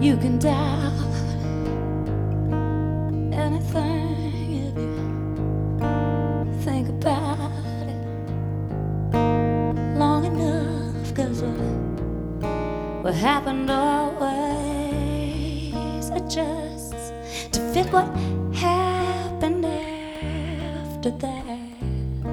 You can doubt anything if you think about it long enough, 'cause what happened always adjusts to fit what happened after that.